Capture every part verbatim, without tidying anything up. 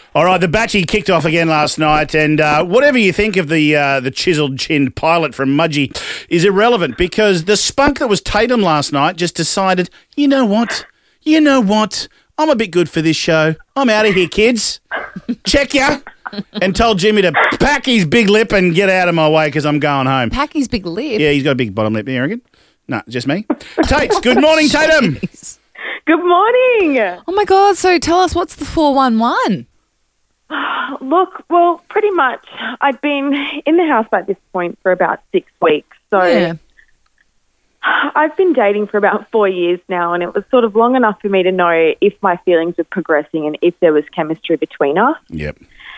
All right, the Batchy kicked off again last night, and uh, whatever you think of the uh, the chiseled-chinned pilot from Mudgee is irrelevant because the spunk that was Tatum last night just decided, you know what, you know what, I'm a bit good for this show. I'm out of here, kids. Check ya. And told Jimmy to pack his big lip and get out of my way because I'm going home. Pack his big lip? Yeah, he's got a big bottom lip, you reckon? No, just me. Tates, good morning, Tatum. Good morning. Oh, my God. So tell us, what's the four one one? Look, well, pretty much I'd been in the house by this point for about six weeks. So Yeah. I've been dating for about four years now, and it was sort of long enough for me to know if my feelings were progressing and if there was chemistry between us. Yep.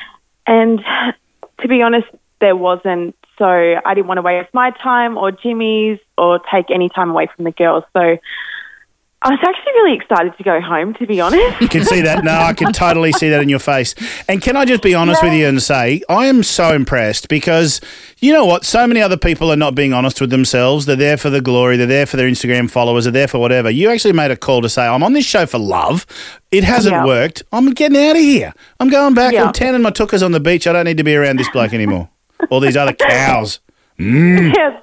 And to be honest, there wasn't. So I didn't want to waste my time or Jimmy's or take any time away from the girls. So I was actually really excited to go home, to be honest. You can see that. No, I can totally see that in your face. And can I just be honest Yeah. with you and say, I am so impressed because, you know what, so many other people are not being honest with themselves. They're there for the glory. They're there for their Instagram followers. They're there for whatever. You actually made a call to say, I'm on this show for love. It hasn't Yeah. worked. I'm getting out of here. I'm going back. Yeah. I'm tanning my tuckers on the beach. I don't need to be around this bloke anymore. All these other cows. Mm. Yes.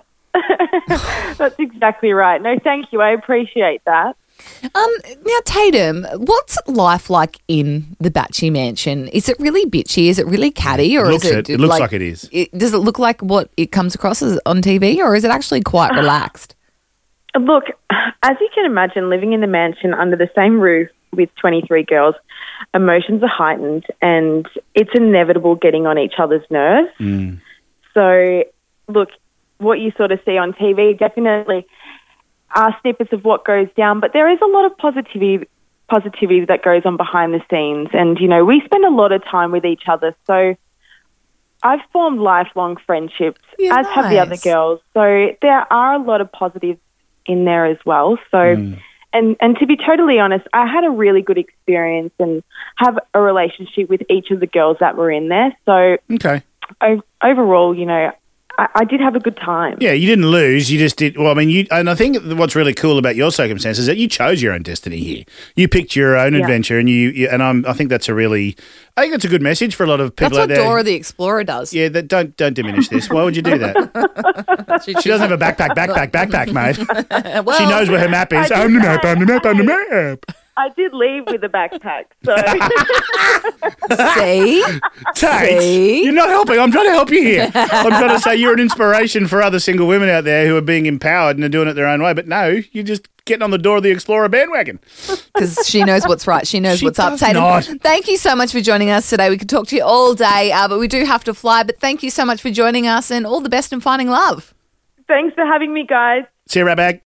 That's exactly right. No, thank you. I appreciate that. Um, now, Tatum, what's life like in the Batchy mansion? Is it really bitchy? Is it really catty? Or It looks is it. It looks like it is. It, does it look like what it comes across as on T V, or is it actually quite relaxed? Look, as you can imagine, living in the mansion under the same roof with twenty-three girls, emotions are heightened and it's inevitable getting on each other's nerves. Mm. So, look, what you sort of see on T V definitely are snippets of what goes down, but there is a lot of positivity positivity that goes on behind the scenes. And, you know, we spend a lot of time with each other. So I've formed lifelong friendships, Yeah, as have the other nice. girls. So there are a lot of positives in there as well. So, Mm. and, and to be totally honest, I had a really good experience and have a relationship with each of the girls that were in there. So Okay. o- overall, you know, I, I did have a good time. Yeah, you didn't lose. You just did. Well, I mean, you. And I think what's really cool about your circumstances is that you chose your own destiny here. You picked your own Yeah. adventure, and you. you and I'm, I think that's a really. I think that's a good message for a lot of people That's out what there. Dora the Explorer does. Yeah, that don't don't diminish this. Why would you do that? She doesn't have a backpack, backpack, backpack, mate. Well, She knows where her map is. I I'm the did map. I'm the map. I'm the map. I did leave with a backpack, so see? Tate, See? you're not helping. I'm trying to help you here. I'm trying to say you're an inspiration for other single women out there who are being empowered and are doing it their own way. But no, you're just getting on the door of the Explorer bandwagon. Because she knows what's right. She knows She what's up. does Tatum, not. thank you so much for joining us today. We could talk to you all day, uh, but we do have to fly. But thank you so much for joining us and all the best in finding love. thanks for having me, guys. See you, Ratbag.